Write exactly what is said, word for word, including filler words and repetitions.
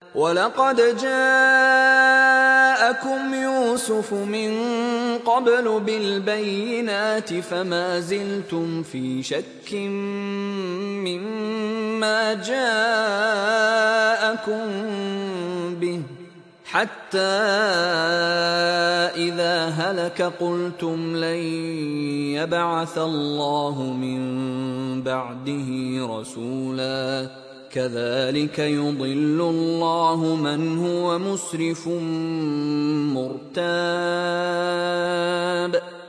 وَلَقَدْ جَاءَكُمْ يُوسُفُ مِن قَبْلُ بِالْبَيِّنَاتِ فَمَا زِلْتُمْ فِي شَكٍّ مِّمَّا جَاءَكُم بِهِ حَتَّىٰ إِذَا هَلَكَ قُلْتُمْ لَن يَبْعَثَ اللَّهُ مِن بَعْدِهِ رَسُولًا ۚ كَذَٰلِكَ يُضِلُّ اللَّهُ مَنْ هُوَ مُسْرِفٌ مُّرْتَابٌ